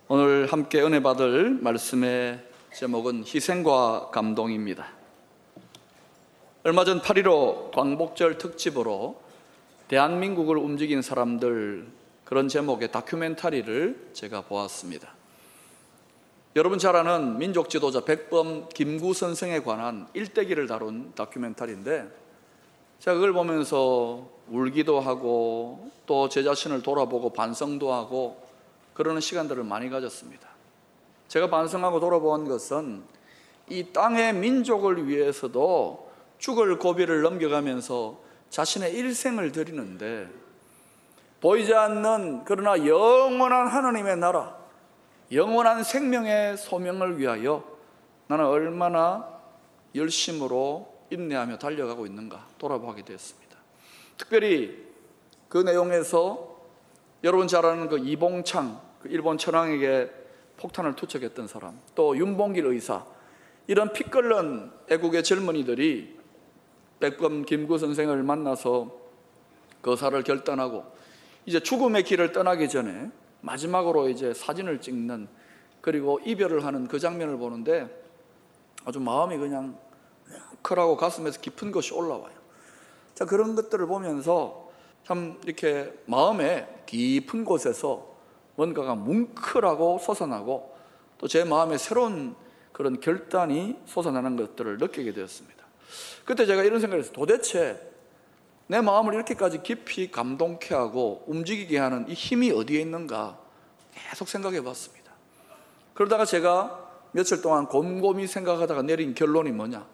오늘 함께 은혜 받을 말씀의 제목은 희생과 감동입니다. 얼마 전 8.15 광복절 특집으로 대한민국을 움직인 사람들, 그런 제목의 다큐멘터리를 제가 보았습니다. 여러분 잘 아는 민족 지도자 백범 김구 선생에 관한 일대기를 다룬 다큐멘터리인데, 제가 그걸 보면서 울기도 하고 또 제 자신을 돌아보고 반성도 하고 그러는 시간들을 많이 가졌습니다. 제가 반성하고 돌아본 것은 이 땅의 민족을 위해서도 죽을 고비를 넘겨가면서 자신의 일생을 드리는데, 보이지 않는 그러나 영원한 하나님의 나라, 영원한 생명의 소명을 위하여 나는 얼마나 열심으로 인내하며 달려가고 있는가 돌아보게 되었습니다. 특별히 그 내용에서 여러분 잘 아는 그 이봉창, 그 일본 천황에게 폭탄을 투척했던 사람, 또 윤봉길 의사, 이런 피 끓는 애국의 젊은이들이 백범 김구 선생을 만나서 거사를 결단하고 이제 죽음의 길을 떠나기 전에 마지막으로 이제 사진을 찍는, 그리고 이별을 하는 그 장면을 보는데 아주 마음이 그냥 뭉클하고 가슴에서 깊은 것이 올라와요. 자, 그런 것들을 보면서 참 이렇게 마음의 깊은 곳에서 뭔가가 뭉클하고 솟아나고 또 제 마음에 새로운 그런 결단이 솟아나는 것들을 느끼게 되었습니다. 그때 제가 이런 생각을 했어요. 도대체 내 마음을 이렇게까지 깊이 감동케 하고 움직이게 하는 이 힘이 어디에 있는가 계속 생각해 봤습니다. 그러다가 제가 며칠 동안 곰곰이 생각하다가 내린 결론이 뭐냐?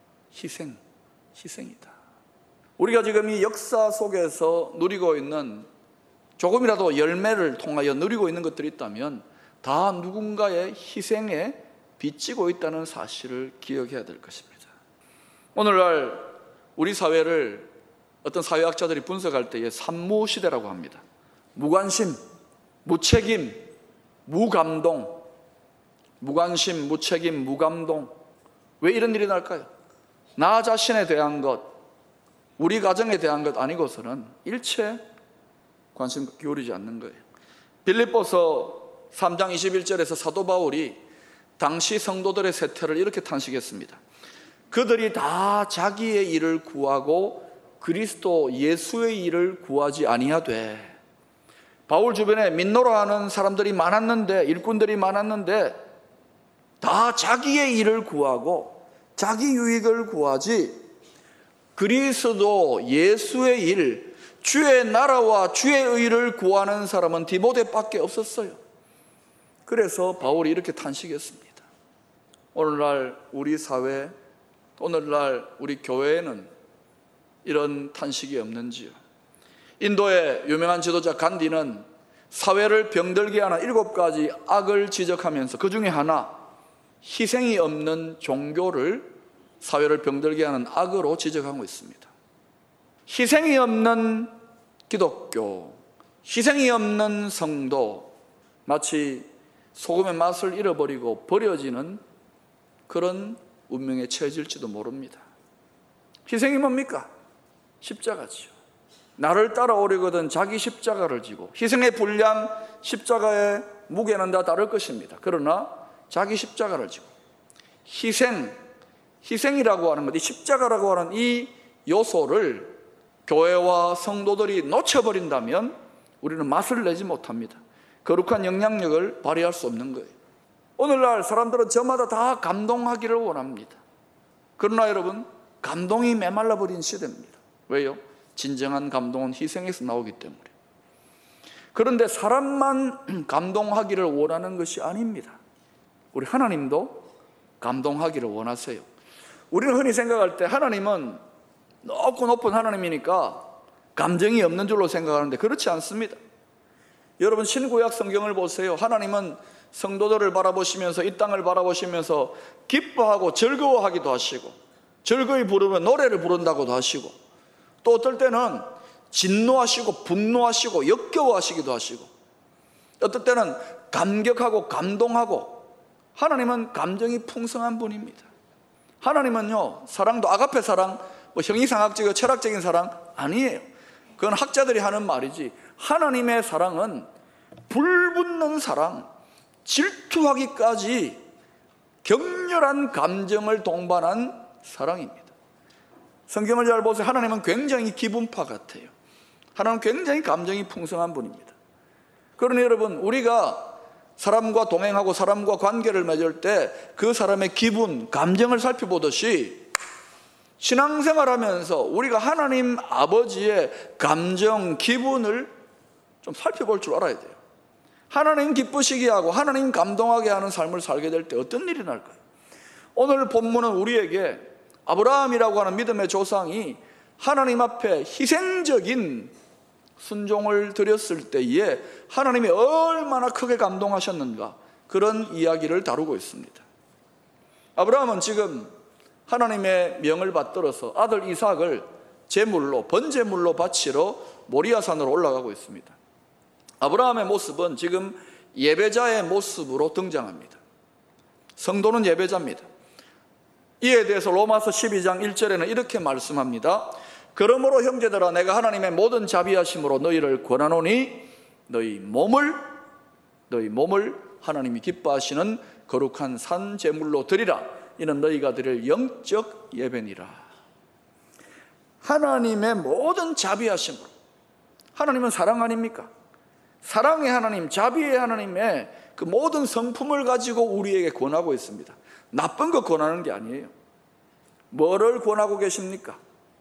희생이다. 우리가 지금 이 역사 속에서 누리고 있는, 조금이라도 열매를 통하여 누리고 있는 것들이 있다면 다 누군가의 희생에 빚지고 있다는 사실을 기억해야 될 것입니다. 오늘날 우리 사회를 어떤 사회학자들이 분석할 때에 산무시대라고 합니다. 무관심, 무책임, 무감동. 무관심, 무책임, 무감동. 왜 이런 일이 날까요? 나 자신에 대한 것, 우리 가정에 대한 것 아니고서는 일체 관심 기울이지 않는 거예요. 빌립보서 3장 21절에서 사도 바울이 당시 성도들의 세태를 이렇게 탄식했습니다. 그들이 다 자기의 일을 구하고 그리스도 예수의 일을 구하지 아니하되, 바울 주변에 민노라 하는 사람들이 많았는데, 일꾼들이 많았는데 다 자기의 일을 구하고 자기 유익을 구하지 그리스도 예수의 일, 주의 나라와 주의 의를 구하는 사람은 디모데밖에 없었어요. 그래서 바울이 이렇게 탄식했습니다. 오늘날 우리 사회, 오늘날 우리 교회에는 이런 탄식이 없는지요? 인도의 유명한 지도자 간디는 사회를 병들게 하는 7가지 악을 지적하면서 그 중에 하나, 희생이 없는 종교를 사회를 병들게 하는 악으로 지적하고 있습니다. 희생이 없는 기독교, 희생이 없는 성도, 마치 소금의 맛을 잃어버리고 버려지는 그런 운명에 처해질지도 모릅니다. 희생이 뭡니까? 십자가지요. 나를 따라오려거든 자기 십자가를 지고, 희생의 분량, 십자가의 무게는 다 다를 것입니다. 그러나 자기 십자가를 지고, 희생이라고 하는 것, 이 십자가라고 하는 이 요소를 교회와 성도들이 놓쳐버린다면 우리는 맛을 내지 못합니다. 거룩한 영향력을 발휘할 수 없는 거예요. 오늘날 사람들은 저마다 다 감동하기를 원합니다. 그러나 여러분, 감동이 메말라버린 시대입니다. 왜요? 진정한 감동은 희생에서 나오기 때문에. 그런데 사람만 감동하기를 원하는 것이 아닙니다. 우리 하나님도 감동하기를 원하세요. 우리는 흔히 생각할 때 하나님은 높고 높은 하나님이니까 감정이 없는 줄로 생각하는데 그렇지 않습니다. 여러분, 신구약 성경을 보세요. 하나님은 성도들을 바라보시면서, 이 땅을 바라보시면서 기뻐하고 즐거워하기도 하시고, 즐거이 부르면 노래를 부른다고도 하시고, 또 어떨 때는 진노하시고 분노하시고 역겨워하시기도 하시고, 어떨 때는 감격하고 감동하고. 하나님은 감정이 풍성한 분입니다. 하나님은요, 사랑도 아가페 사랑, 형이상학적이고 철학적인 사랑 아니에요. 그건 학자들이 하는 말이지, 하나님의 사랑은 불붙는 사랑, 질투하기까지 격렬한 감정을 동반한 사랑입니다. 성경을 잘 보세요. 하나님은 굉장히 기분파 같아요. 하나님은 굉장히 감정이 풍성한 분입니다. 그러니 여러분, 우리가 사람과 동행하고 사람과 관계를 맺을 때 그 사람의 기분, 감정을 살펴보듯이 신앙생활하면서 우리가 하나님 아버지의 감정, 기분을 좀 살펴볼 줄 알아야 돼요. 하나님 기쁘시게 하고 하나님 감동하게 하는 삶을 살게 될 때 어떤 일이 날까요? 오늘 본문은 우리에게 아브라함이라고 하는 믿음의 조상이 하나님 앞에 희생적인 순종을 드렸을 때에 하나님이 얼마나 크게 감동하셨는가, 그런 이야기를 다루고 있습니다. 아브라함은 지금 하나님의 명을 받들어서 아들 이삭을 제물로, 번제물로 바치러 모리아산으로 올라가고 있습니다. 아브라함의 모습은 지금 예배자의 모습으로 등장합니다. 성도는 예배자입니다. 이에 대해서 로마서 12장 1절에는 이렇게 말씀합니다. 그러므로 형제들아, 내가 하나님의 모든 자비하심으로 너희를 권하노니 너희 몸을 하나님이 기뻐하시는 거룩한 산 제물로 드리라. 이는 너희가 드릴 영적 예배니라. 하나님의 모든 자비하심으로. 하나님은 사랑 아닙니까? 사랑의 하나님, 자비의 하나님의 그 모든 성품을 가지고 우리에게 권하고 있습니다. 나쁜 거 권하는 게 아니에요. 뭐를 권하고 계십니까?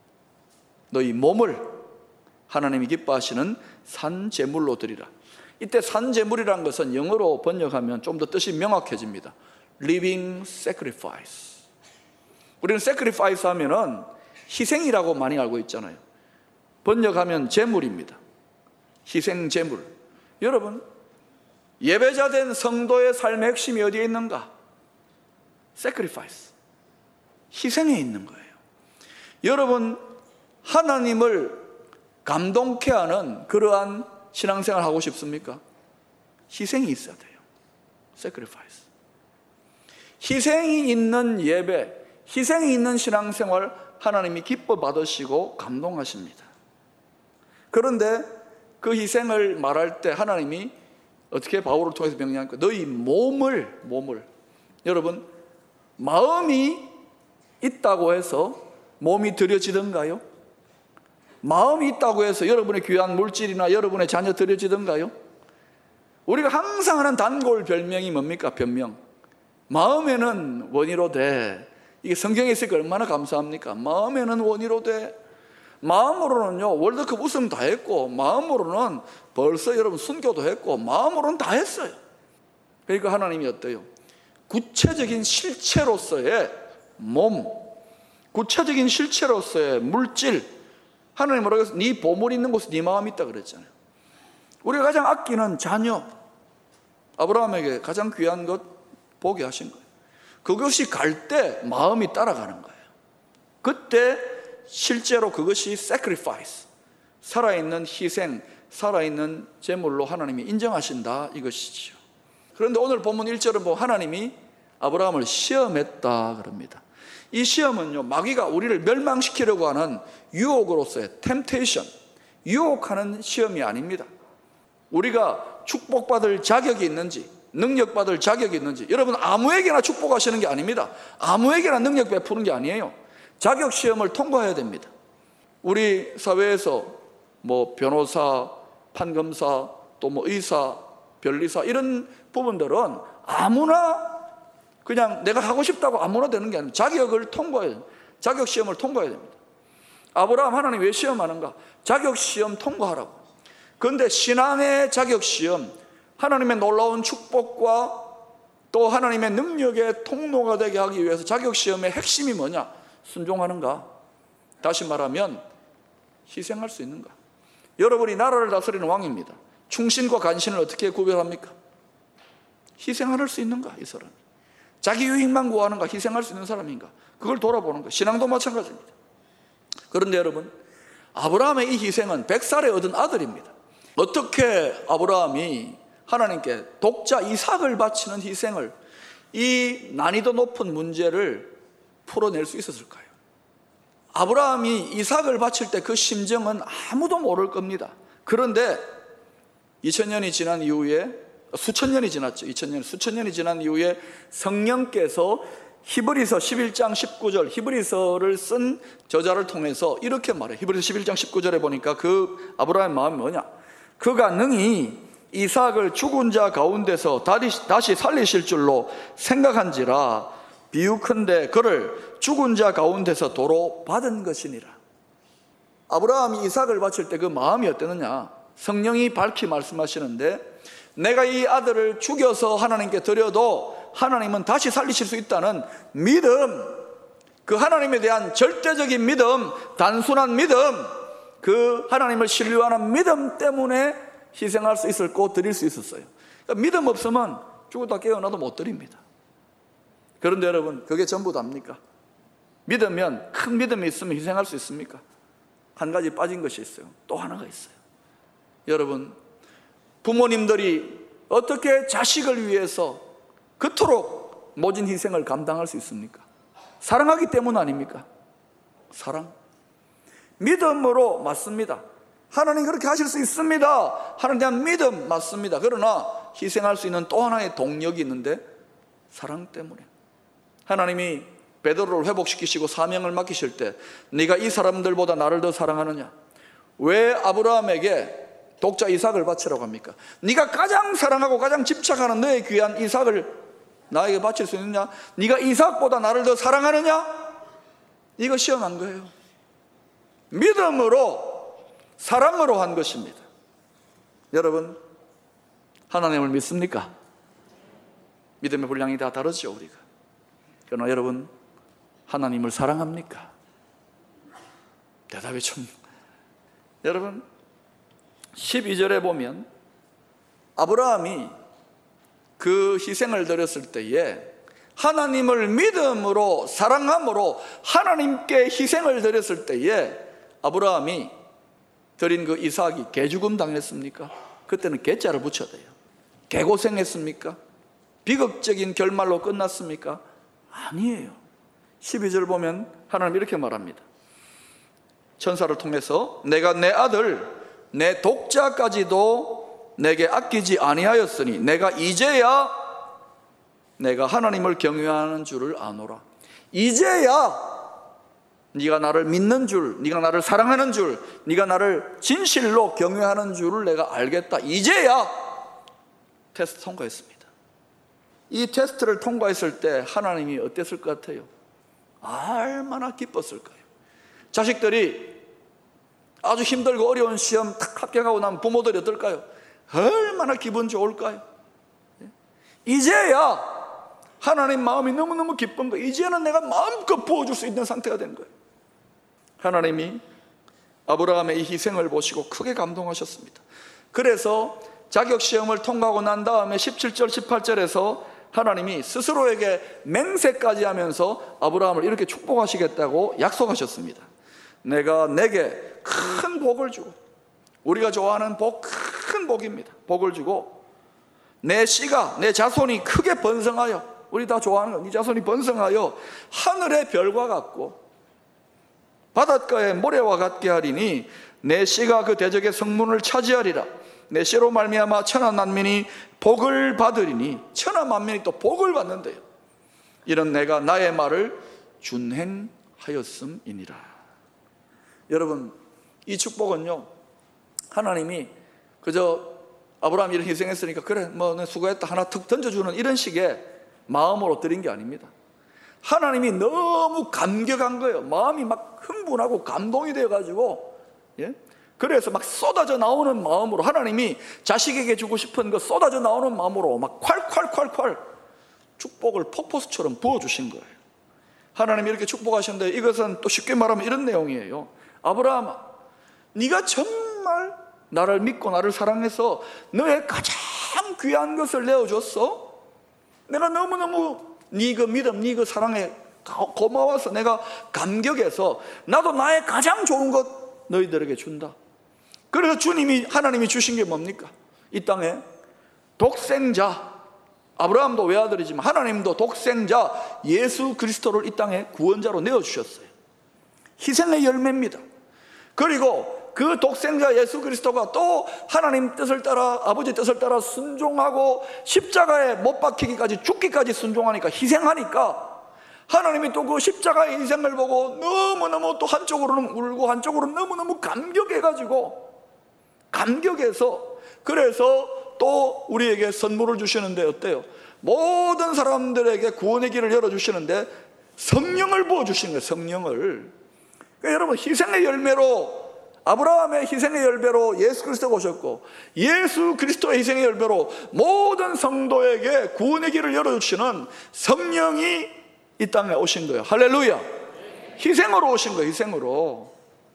너희 몸을 하나님이 기뻐하시는 산 제물로 드리라. 이때 산 제물이라는 것은 영어로 번역하면 좀 더 뜻이 명확해집니다. Living sacrifice. 우리는 sacrifice 하면은 희생이라고 많이 알고 있잖아요. 번역하면 제물입니다. 희생 제물. 여러분, 예배자 된 성도의 삶의 핵심이 어디에 있는가? sacrifice. 희생에 있는 거예요. 여러분, 하나님을 감동케 하는 그러한 신앙생활 하고 싶습니까? 희생이 있어야 돼요. sacrifice. 희생이 있는 예배, 희생이 있는 신앙생활 하나님이 기뻐 받으시고 감동하십니다. 그런데 그 희생을 말할 때 하나님이 어떻게 바울을 통해서 명령하니까 너희 몸을 여러분, 마음이 있다고 해서 몸이 드려지던가요? 마음이 있다고 해서 여러분의 귀한 물질이나 여러분의 자녀 드려지던가요? 우리가 항상 하는 단골 별명이 뭡니까? 변명. 마음에는 원이로 돼. 이게 성경에 있으니까 얼마나 감사합니까? 마음에는 원이로 돼. 마음으로는요, 월드컵 우승 다 했고, 마음으로는 벌써 여러분 순교도 했고, 마음으로는 다 했어요. 그러니까 하나님이 어때요? 구체적인 실체로서의 몸, 구체적인 실체로서의 물질. 하나님 뭐라고 해서 네 보물 있는 곳에 네 마음이 있다 그랬잖아요. 우리가 가장 아끼는 자녀, 아브라함에게 가장 귀한 것 보게 하신 거예요. 그것이 갈 때 마음이 따라가는 거예요. 그때 실제로 그것이 sacrifice, 살아있는 희생, 살아있는 제물로 하나님이 인정하신다, 이것이죠. 그런데 오늘 본문 1절은 보면 하나님이 아브라함을 시험했다 그럽니다. 이 시험은요, 마귀가 우리를 멸망시키려고 하는 유혹으로서의 temptation, 유혹하는 시험이 아닙니다. 우리가 축복받을 자격이 있는지, 능력받을 자격이 있는지, 여러분 아무에게나 축복하시는 게 아닙니다. 아무에게나 능력 베푸는 게 아니에요. 자격 시험을 통과해야 됩니다. 우리 사회에서 뭐 변호사, 판검사, 또 뭐 의사, 변리사 이런 부분들은 아무나 그냥 내가 하고 싶다고 아무나 되는 게 아니라 자격을 통과해야 됩니다. 자격 시험을 통과해야 됩니다. 아브라함 하나님 왜 시험하는가? 자격 시험 통과하라고. 그런데 신앙의 자격 시험, 하나님의 놀라운 축복과 또 하나님의 능력의 통로가 되게 하기 위해서 자격 시험의 핵심이 뭐냐? 순종하는가? 다시 말하면 희생할 수 있는가? 여러분이 나라를 다스리는 왕입니다. 충신과 간신을 어떻게 구별합니까? 희생할 수 있는가? 이 사람이 자기 유익만 구하는가? 희생할 수 있는 사람인가? 그걸 돌아보는 거예요. 신앙도 마찬가지입니다. 그런데 여러분, 아브라함의 이 희생은 100살에 얻은 아들입니다. 어떻게 아브라함이 하나님께 독자 이삭을 바치는 희생을, 이 난이도 높은 문제를 풀어낼 수 있었을까요? 아브라함이 이삭을 바칠 때 그 심정은 아무도 모를 겁니다. 그런데 2000년이 지난 이후에 수천 년이 지났죠. 2000년, 수천 년이 지난 이후에 성령께서 히브리서 11장 19절, 히브리서를 쓴 저자를 통해서 이렇게 말해. 히브리서 11장 19절에 보니까 그 아브라함의 마음이 뭐냐? 그가 능히 이삭을 죽은 자 가운데서 다시 살리실 줄로 생각한지라 비유컨대 그를 죽은 자 가운데서 도로 받은 것이니라. 아브라함이 이삭을 바칠 때 그 마음이 어땠느냐? 성령이 밝히 말씀하시는데 내가 이 아들을 죽여서 하나님께 드려도 하나님은 다시 살리실 수 있다는 믿음, 그 하나님에 대한 절대적인 믿음, 단순한 믿음, 그 하나님을 신뢰하는 믿음 때문에 희생할 수 있었고 드릴 수 있었어요. 그러니까 믿음 없으면 죽었다 깨어나도 못 드립니다. 그런데 여러분, 그게 전부 답니까? 믿으면, 큰 믿음이 있으면 희생할 수 있습니까? 한 가지 빠진 것이 있어요. 또 하나가 있어요. 여러분, 부모님들이 어떻게 자식을 위해서 그토록 모진 희생을 감당할 수 있습니까? 사랑하기 때문 아닙니까? 사랑. 믿음으로 맞습니다. 하나님 그렇게 하실 수 있습니다. 하나님에 대한 믿음 맞습니다. 그러나 희생할 수 있는 또 하나의 동력이 있는데 사랑 때문에. 하나님이 베드로를 회복시키시고 사명을 맡기실 때 네가 이 사람들보다 나를 더 사랑하느냐? 왜 아브라함에게 독자 이삭을 바치라고 합니까? 네가 가장 사랑하고 가장 집착하는 너의 귀한 이삭을 나에게 바칠 수 있느냐? 네가 이삭보다 나를 더 사랑하느냐? 이거 시험한 거예요. 믿음으로, 사랑으로 한 것입니다. 여러분, 하나님을 믿습니까? 믿음의 분량이 다 다르죠, 우리가. 그러나 여러분, 하나님을 사랑합니까? 대답이 좀, 여러분 12절에 보면 아브라함이 그 희생을 드렸을 때에 하나님을 믿음으로 사랑함으로 하나님께 희생을 드렸을 때에 아브라함이 드린 그 이삭이 개죽음 당했습니까? 그때는 개자를 붙여야 돼요. 개고생했습니까? 비극적인 결말로 끝났습니까? 아니에요. 12절 보면 하나님 이렇게 말합니다. 천사를 통해서 내가 내 아들 내 독자까지도 내게 아끼지 아니하였으니 내가 이제야 내가 하나님을 경외하는 줄을 아노라. 이제야 네가 나를 믿는 줄, 네가 나를 사랑하는 줄, 네가 나를 진실로 경외하는 줄을 내가 알겠다. 이제야 테스트 통과했습니다. 이 테스트를 통과했을 때 하나님이 어땠을 것 같아요? 얼마나 기뻤을까요? 자식들이 아주 힘들고 어려운 시험 딱 합격하고 나면 부모들이 어떨까요? 얼마나 기분 좋을까요? 이제야 하나님 마음이 너무너무 기쁜 거예요. 이제는 내가 마음껏 부어줄 수 있는 상태가 된 거예요. 하나님이 아브라함의 이 희생을 보시고 크게 감동하셨습니다. 그래서 자격시험을 통과하고 난 다음에 17절 18절에서 하나님이 스스로에게 맹세까지 하면서 아브라함을 이렇게 축복하시겠다고 약속하셨습니다. 내가 내게 큰 복을 주고, 우리가 좋아하는 복, 큰 복입니다. 복을 주고 내 씨가, 내 자손이 크게 번성하여, 우리 다 좋아하는 거, 네 자손이 번성하여 하늘의 별과 같고 바닷가의 모래와 같게 하리니 내 씨가 그 대적의 성문을 차지하리라. 내 씨로 말미암아 천하 만민이 복을 받으리니, 천하 만민이 또 복을 받는데요. 이런 내가 나의 말을 준행하였음이니라. 여러분, 이 축복은요, 하나님이 그저 아브라함이 이런 희생했으니까 그래 뭐 수고했다 하나 툭 던져주는 이런 식의 마음으로 드린 게 아닙니다. 하나님이 너무 감격한 거예요. 마음이 막 흥분하고 감동이 되어가지고, 예? 그래서 막 쏟아져 나오는 마음으로, 하나님이 자식에게 주고 싶은 거 쏟아져 나오는 마음으로 막 콸콸콸콸 축복을 폭포수처럼 부어주신 거예요. 하나님이 이렇게 축복하셨는데 이것은 또 쉽게 말하면 이런 내용이에요. 아브라함아, 네가 정말 나를 믿고 나를 사랑해서 너의 가장 귀한 것을 내어줬어. 내가 너무너무 네 그 믿음, 네 그 사랑에 고마워서 내가 감격해서 나도 나의 가장 좋은 것 너희들에게 준다. 그래서 하나님이 주신 게 뭡니까? 이 땅에 독생자, 아브라함도 외아들이지만 하나님도 독생자 예수 그리스도를 이 땅에 구원자로 내어주셨어요. 희생의 열매입니다. 그리고 그 독생자 예수 그리스도가 또 하나님 뜻을 따라, 아버지 뜻을 따라 순종하고 십자가에 못 박히기까지, 죽기까지 순종하니까, 희생하니까 하나님이 또 그 십자가의 희생을 보고 너무너무 또 한쪽으로는 울고 한쪽으로는 너무너무 감격해서 그래서 또 우리에게 선물을 주시는데 어때요? 모든 사람들에게 구원의 길을 열어주시는데 성령을 부어주시는 거예요. 성령을. 그러니까 여러분, 희생의 열매로, 아브라함의 희생의 열매로 예수 그리스도가 오셨고, 예수 그리스도의 희생의 열매로 모든 성도에게 구원의 길을 열어주시는 성령이 이 땅에 오신 거예요. 할렐루야. 희생으로 오신 거예요. 희생으로.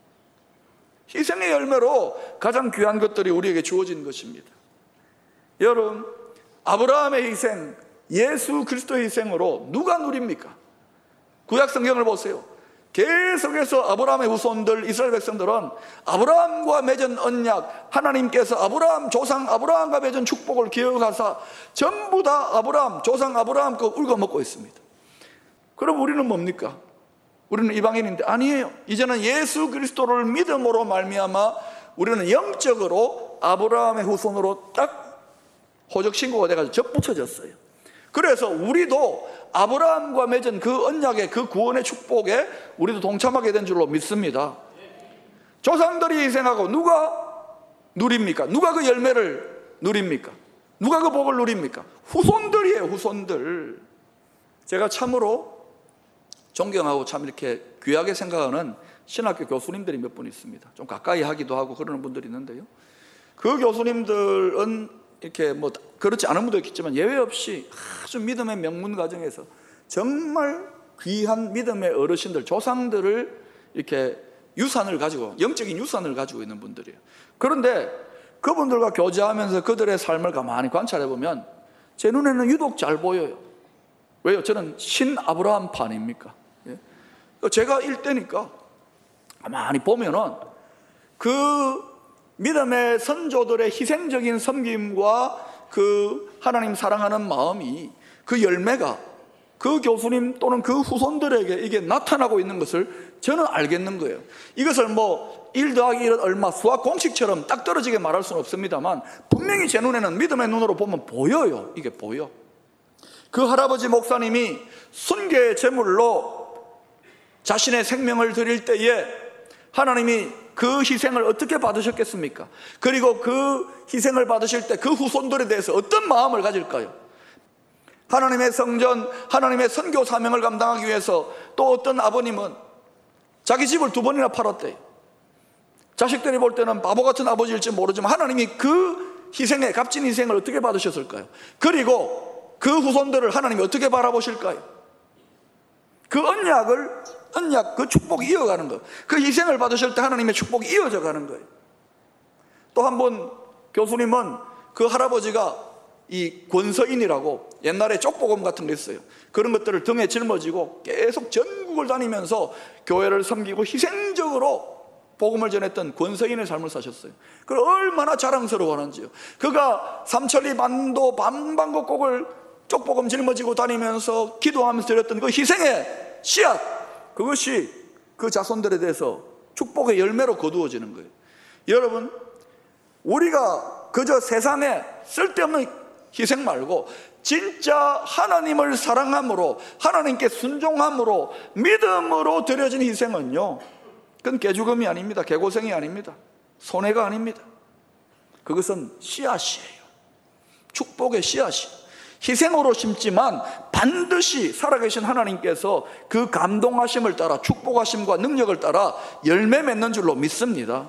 희생의 열매로 가장 귀한 것들이 우리에게 주어진 것입니다. 여러분, 아브라함의 희생, 예수 그리스도의 희생으로 누가 누립니까? 구약 성경을 보세요. 계속해서 아브라함의 후손들, 이스라엘 백성들은 아브라함과 맺은 언약, 하나님께서 아브라함, 조상 아브라함과 맺은 축복을 기억하사 전부 다 아브라함, 조상 아브라함 거 울거먹고 있습니다. 그럼 우리는 뭡니까? 우리는 이방인인데 아니에요. 이제는 예수 그리스도를 믿음으로 말미암아 우리는 영적으로 아브라함의 후손으로 딱 호적 신고가 돼가지고 접붙여졌어요. 그래서 우리도 아브라함과 맺은 그 언약의 그 구원의 축복에 우리도 동참하게 된 줄로 믿습니다. 조상들이 희생하고 누가 누립니까? 누가 그 열매를 누립니까? 누가 그 복을 누립니까? 후손들이에요. 후손들. 제가 참으로 존경하고 참 이렇게 귀하게 생각하는 신학교 교수님들이 몇 분 있습니다. 좀 가까이 하기도 하고 그러는 분들이 있는데요, 그 교수님들은 이렇게 뭐 그렇지 않은 분도 있겠지만 예외 없이 아주 믿음의 명문 과정에서 정말 귀한 믿음의 어르신들, 조상들을 이렇게 유산을 가지고, 영적인 유산을 가지고 있는 분들이에요. 그런데 그분들과 교제하면서 그들의 삶을 가만히 관찰해 보면 제 눈에는 유독 잘 보여요. 왜요? 저는 신 아브라함 판입니까? 예? 제가 일대니까 가만히 보면은 그 믿음의 선조들의 희생적인 섬김과 그 하나님 사랑하는 마음이, 그 열매가 그 교수님 또는 그 후손들에게 이게 나타나고 있는 것을 저는 알겠는 거예요. 이것을 뭐 1 더하기 1은 얼마 수학 공식처럼 딱 떨어지게 말할 수는 없습니다만 분명히 제 눈에는 믿음의 눈으로 보면 보여요. 이게 보여. 그 할아버지 목사님이 순교의 제물로 자신의 생명을 드릴 때에 하나님이 그 희생을 어떻게 받으셨겠습니까? 그리고 그 희생을 받으실 때 그 후손들에 대해서 어떤 마음을 가질까요? 하나님의 성전, 하나님의 선교 사명을 감당하기 위해서 또 어떤 아버님은 자기 집을 2번이나 팔았대요. 자식들이 볼 때는 바보 같은 아버지일지 모르지만 하나님이 그 희생의 값진 희생을 어떻게 받으셨을까요? 그리고 그 후손들을 하나님이 어떻게 바라보실까요? 그 언약, 그 축복이 이어가는 거예요. 그 희생을 받으실 때 하나님의 축복이 이어져 가는 거예요. 또 한 번 교수님은 그 할아버지가 이 권서인이라고 옛날에 쪽복음 같은 게 있어요. 그런 것들을 등에 짊어지고 계속 전국을 다니면서 교회를 섬기고 희생적으로 복음을 전했던 권서인의 삶을 사셨어요. 그걸 얼마나 자랑스러워하는지요. 그가 삼천리 만도 반방곡곡을 쪽복음 짊어지고 다니면서 기도하면서 드렸던 그 희생의 씨앗, 그것이 그 자손들에 대해서 축복의 열매로 거두어지는 거예요. 여러분, 우리가 그저 세상에 쓸데없는 희생 말고 진짜 하나님을 사랑함으로, 하나님께 순종함으로, 믿음으로 드려진 희생은요, 그건 개죽음이 아닙니다. 개고생이 아닙니다. 손해가 아닙니다. 그것은 씨앗이에요. 축복의 씨앗이. 희생으로 심지만 반드시 살아계신 하나님께서 그 감동하심을 따라, 축복하심과 능력을 따라 열매 맺는 줄로 믿습니다.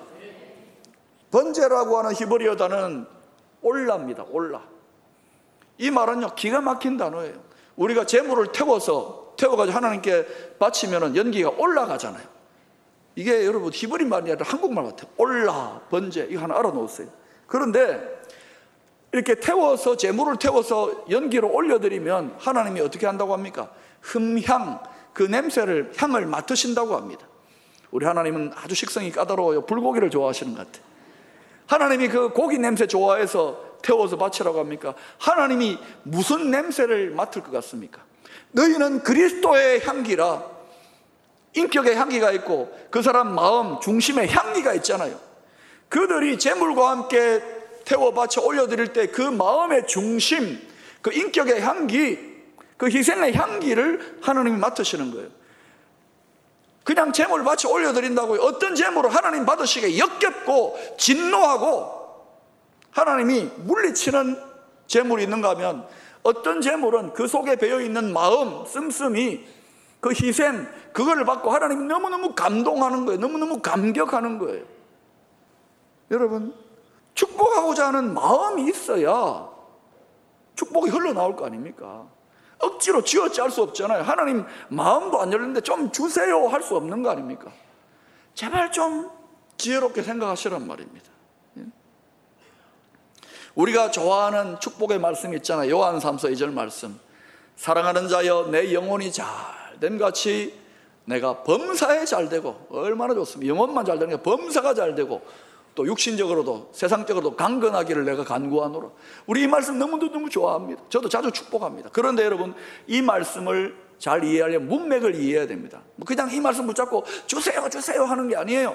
번제라고 하는 히브리어 단어는 올라입니다. 올라. 이 말은요, 기가 막힌 단어예요. 우리가 제물을 태워가지고 하나님께 바치면 연기가 올라가잖아요. 이게 여러분 히브리 말이 아니라 한국말 같아요. 올라, 번제, 이거 하나 알아놓으세요. 그런데 이렇게 태워서, 제물을 태워서 연기로 올려드리면 하나님이 어떻게 한다고 합니까? 흠향, 그 냄새를, 향을 맡으신다고 합니다. 우리 하나님은 아주 식성이 까다로워요. 불고기를 좋아하시는 것 같아요. 하나님이 그 고기 냄새 좋아해서 태워서 바치라고 합니까? 하나님이 무슨 냄새를 맡을 것 같습니까? 너희는 그리스도의 향기라, 인격의 향기가 있고 그 사람 마음 중심의 향기가 있잖아요. 그들이 제물과 함께 태워 바쳐 올려드릴 때 그 마음의 중심, 그 인격의 향기, 그 희생의 향기를 하나님이 맡으시는 거예요. 그냥 제물 바쳐 올려드린다고 어떤 제물을 하나님 받으시기에 역겹고 진노하고 하나님이 물리치는 제물이 있는가 하면, 어떤 제물은 그 속에 배어있는 마음, 씀씀이, 그 희생, 그거를 받고 하나님이 너무너무 감동하는 거예요. 너무너무 감격하는 거예요. 여러분, 축복하고자 하는 마음이 있어야 축복이 흘러나올 거 아닙니까? 억지로 쥐어짜 할 수 없잖아요. 하나님 마음도 안 열리는데 좀 주세요 할 수 없는 거 아닙니까? 제발 좀 지혜롭게 생각하시란 말입니다. 우리가 좋아하는 축복의 말씀이 있잖아요. 요한 3서 2절 말씀, 사랑하는 자여 내 영혼이 잘됨 같이 내가 범사에 잘되고, 얼마나 좋습니까? 영혼만 잘되는 게 범사가 잘되고 또 육신적으로도 세상적으로도 강건하기를 내가 간구하노라. 우리 이 말씀 너무 좋아합니다. 저도 자주 축복합니다. 그런데 여러분, 이 말씀을 잘 이해하려면 문맥을 이해해야 됩니다. 그냥 이 말씀 붙잡고 주세요 주세요 하는 게 아니에요.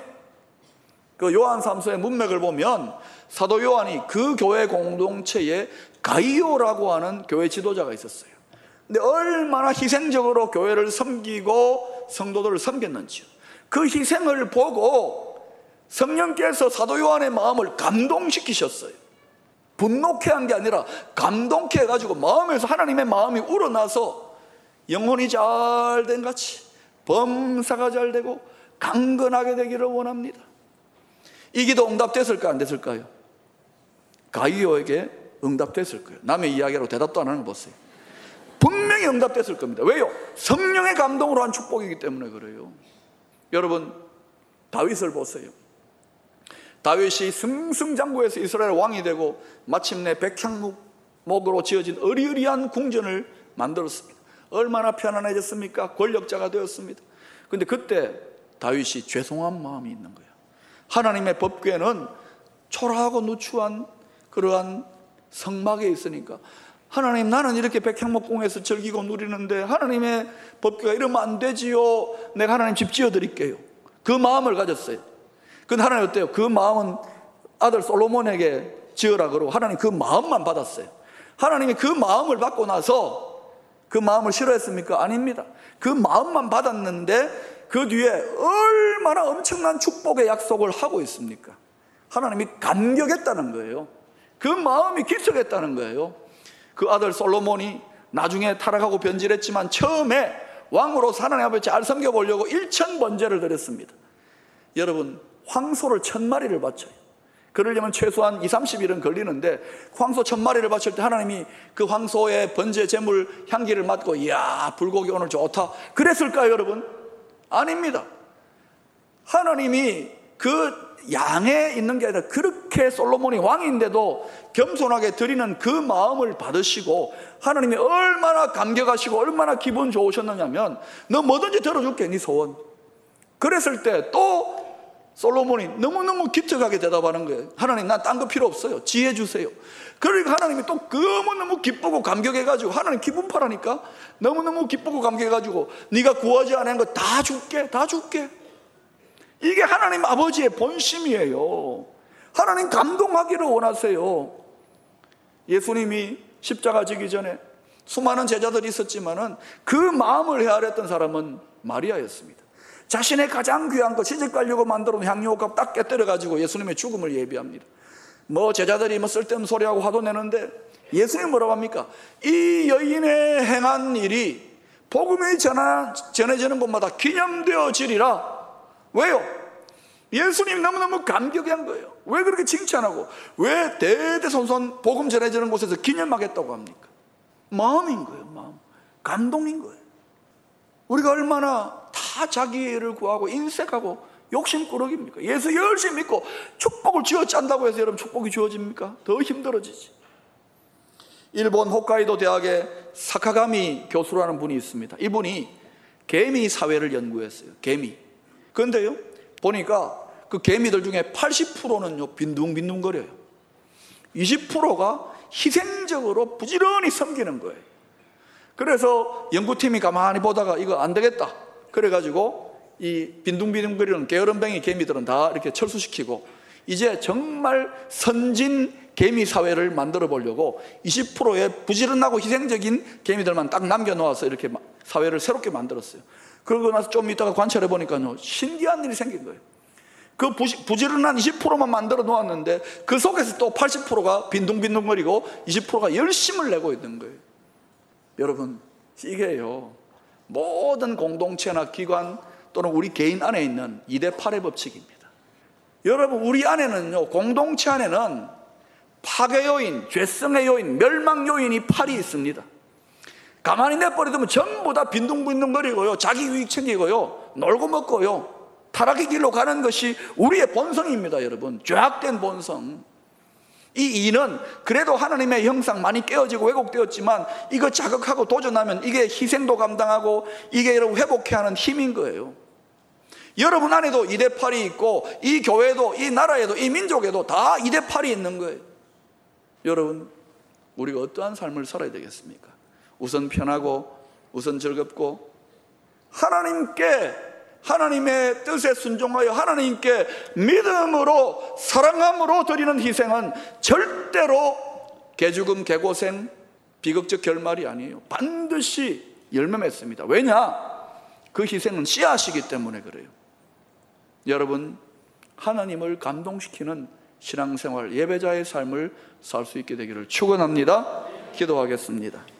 그 요한 3서의 문맥을 보면 사도 요한이 그 교회 공동체에 가이오라고 하는 교회 지도자가 있었어요. 근데 얼마나 희생적으로 교회를 섬기고 성도들을 섬겼는지요. 그 희생을 보고 성령께서 사도 요한의 마음을 감동시키셨어요. 분노케 한 게 아니라 감동케 해가지고 마음에서 하나님의 마음이 우러나서 영혼이 잘된 같이 범사가 잘되고 강건하게 되기를 원합니다. 이 기도 응답됐을까 안 됐을까요? 가이오에게 응답됐을 거예요. 남의 이야기로 대답도 안 하는 거 보세요. 분명히 응답됐을 겁니다. 왜요? 성령의 감동으로 한 축복이기 때문에 그래요. 여러분, 다윗을 보세요. 다윗이 승승장구해서 이스라엘 왕이 되고 마침내 백향목으로 지어진 어리어리한 궁전을 만들었습니다. 얼마나 편안해졌습니까? 권력자가 되었습니다. 그런데 그때 다윗이 죄송한 마음이 있는 거예요. 하나님의 법궤는 초라하고 누추한 그러한 성막에 있으니까, 하나님, 나는 이렇게 백향목궁에서 즐기고 누리는데 하나님의 법궤가 이러면 안 되지요. 내가 하나님 집 지어드릴게요. 그 마음을 가졌어요. 근데 하나님 어때요? 그 마음은 아들 솔로몬에게 지으라 그러고 하나님 그 마음만 받았어요. 하나님이 그 마음을 받고 나서 그 마음을 싫어했습니까? 아닙니다. 그 마음만 받았는데 그 뒤에 얼마나 엄청난 축복의 약속을 하고 있습니까? 하나님이 감격했다는 거예요. 그 마음이 기특했다는 거예요. 그 아들 솔로몬이 나중에 타락하고 변질했지만 처음에 왕으로서 하나님 앞에 잘 섬겨보려고 1000번제를 드렸습니다. 여러분, 황소를 1000마리를 바쳐요. 그러려면 최소한 20-30일은 걸리는데 황소 1000마리를 바칠 때 하나님이 그 황소의 번제 제물 향기를 맡고 이야, 불고기 오늘 좋다 그랬을까요, 여러분? 아닙니다. 하나님이 그 양에 있는 게 아니라 그렇게 솔로몬이 왕인데도 겸손하게 드리는 그 마음을 받으시고 하나님이 얼마나 감격하시고 얼마나 기분 좋으셨느냐면, 너 뭐든지 들어줄게, 네 소원. 그랬을 때 또 솔로몬이 너무너무 기특하게 대답하는 거예요. 하나님, 난 딴 거 필요 없어요. 지혜 주세요. 그러니까 하나님이 또 너무너무 기쁘고 감격해가지고, 하나님 기분 파라니까 너무너무 기쁘고 감격해가지고 네가 구하지 않은 거 다 줄게, 다 줄게. 이게 하나님 아버지의 본심이에요. 하나님 감동하기를 원하세요. 예수님이 십자가 지기 전에 수많은 제자들이 있었지만은 그 마음을 헤아렸던 사람은 마리아였습니다. 자신의 가장 귀한 거, 시집가려고 만들어 놓은 향유옥합 딱 깨뜨려가지고 예수님의 죽음을 예비합니다. 뭐 제자들이 뭐 쓸데없는 소리하고 화도 내는데 예수님 뭐라고 합니까? 이 여인의 행한 일이 복음이 전해지는 곳마다 기념되어지리라. 왜요? 예수님이 너무너무 감격한 거예요. 왜 그렇게 칭찬하고 왜 대대손손 복음 전해지는 곳에서 기념하겠다고 합니까? 마음인 거예요. 마음, 감동인 거예요. 우리가 얼마나 다 자기를 구하고 인색하고 욕심꾸러기입니까? 예수 열심히 믿고 축복을 쥐어짠다고 해서 여러분 축복이 주어집니까? 더 힘들어지지. 일본 홋카이도 대학의 사카가미 교수라는 분이 있습니다. 이분이 개미 사회를 연구했어요. 개미. 그런데요, 보니까 그 개미들 중에 80%는요 빈둥빈둥거려요. 20%가 희생적으로 부지런히 섬기는 거예요. 그래서 연구팀이 가만히 보다가 이거 안 되겠다 그래가지고 이 빈둥빈둥거리는 게으름뱅이 개미들은 다 이렇게 철수시키고 이제 정말 선진 개미 사회를 만들어 보려고 20%의 부지런하고 희생적인 개미들만 딱 남겨놓아서 이렇게 사회를 새롭게 만들었어요. 그러고 나서 좀 이따가 관찰해 보니까요, 신기한 일이 생긴 거예요. 그 부지런한 20%만 만들어 놓았는데 그 속에서 또 80%가 빈둥빈둥거리고 20%가 열심을 내고 있는 거예요. 여러분, 이게요, 모든 공동체나 기관 또는 우리 개인 안에 있는 2대8의 법칙입니다. 여러분, 우리 안에는요, 공동체 안에는 파괴 요인, 죄성의 요인, 멸망 요인이 8이 있습니다. 가만히 내버려두면 전부 다 빈둥빈둥거리고요, 자기 유익 챙기고요, 놀고 먹고요, 타락의 길로 가는 것이 우리의 본성입니다. 여러분, 죄악된 본성. 이 이는 그래도 하나님의 형상 많이 깨어지고 왜곡되었지만 이거 자극하고 도전하면 이게 희생도 감당하고 이게 여러분 회복해야 하는 힘인 거예요. 여러분 안에도 2대8이 있고 이 교회도 이 나라에도 이 민족에도 다 2대8이 있는 거예요. 여러분, 우리가 어떠한 삶을 살아야 되겠습니까? 우선 편하고 우선 즐겁고 하나님의 뜻에 순종하여 하나님께 믿음으로 사랑함으로 드리는 희생은 절대로 개죽음, 개고생, 비극적 결말이 아니에요. 반드시 열매 맺습니다. 왜냐? 그 희생은 씨앗이기 때문에 그래요. 여러분, 하나님을 감동시키는 신앙생활, 예배자의 삶을 살 수 있게 되기를 축원합니다. 기도하겠습니다.